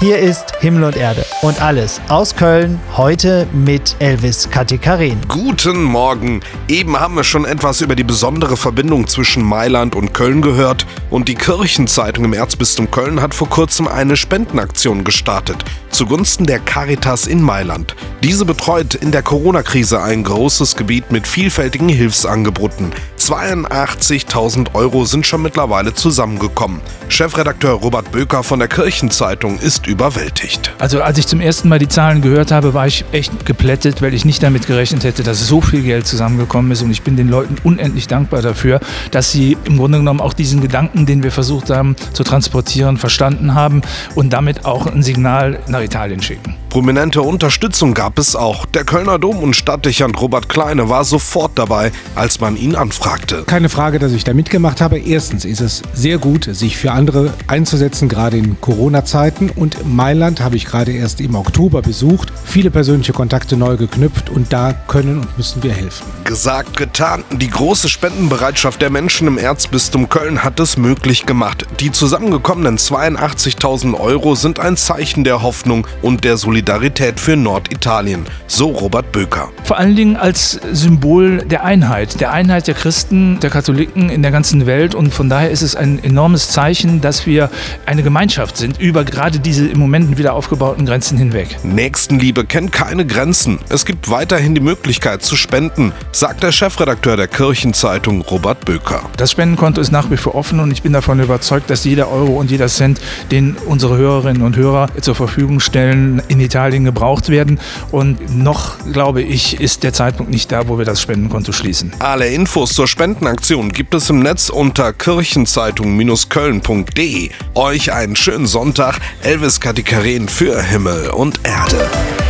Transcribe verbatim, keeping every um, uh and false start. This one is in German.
Hier ist Himmel und Erde und alles aus Köln, heute mit Elvis Katikaren. Guten Morgen. Eben haben wir schon etwas über die besondere Verbindung zwischen Mailand und Köln gehört und die Kirchenzeitung im Erzbistum Köln hat vor kurzem eine Spendenaktion gestartet zugunsten der Caritas in Mailand. Diese betreut in der Corona-Krise ein großes Gebiet mit vielfältigen Hilfsangeboten. zweiundachtzigtausend Euro sind schon mittlerweile zusammengekommen. Chefredakteur Robert Böker von der Kirchenzeitung ist überwältigt. Also als ich zum ersten Mal die Zahlen gehört habe, war ich echt geplättet, weil ich nicht damit gerechnet hätte, dass so viel Geld zusammengekommen ist. Und ich bin den Leuten unendlich dankbar dafür, dass sie im Grunde genommen auch diesen Gedanken, den wir versucht haben zu transportieren, verstanden haben und damit auch ein Signal nach Italien schicken. Prominente Unterstützung gab es auch. Der Kölner Dom- und Stadtdechant Robert Kleine war sofort dabei, als man ihn anfragte. Keine Frage, dass ich da mitgemacht habe. Erstens ist es sehr gut, sich für andere einzusetzen, gerade in Corona-Zeiten. Und Mailand habe ich gerade erst im Oktober besucht, viele persönliche Kontakte neu geknüpft und da können und müssen wir helfen. Gesagt, getan. Die große Spendenbereitschaft der Menschen im Erzbistum Köln hat es möglich gemacht. Die zusammengekommenen zweiundachtzigtausend Euro sind ein Zeichen der Hoffnung und der Solidarität für Norditalien, so Robert Böker. Vor allen Dingen als Symbol der Einheit, der Einheit der Christen, der Katholiken in der ganzen Welt und von daher ist es ein enormes Zeichen, dass wir eine Gemeinschaft sind, über gerade diese im Moment wieder aufgebauten Grenzen hinweg. Nächstenliebe kennt keine Grenzen. Es gibt weiterhin die Möglichkeit zu spenden, sagt der Chefredakteur der Kirchenzeitung Robert Böker. Das Spendenkonto ist nach wie vor offen und ich bin davon überzeugt, dass jeder Euro und jeder Cent, den unsere Hörerinnen und Hörer zur Verfügung stellen, in Italien gebraucht werden. Und noch, glaube ich, ist der Zeitpunkt nicht da, wo wir das Spendenkonto schließen. Alle Infos zur Spendenaktion gibt es im Netz unter kirchenzeitung Köln punkt de. Euch einen schönen Sonntag. Elvis Katikaren für Himmel und Erde.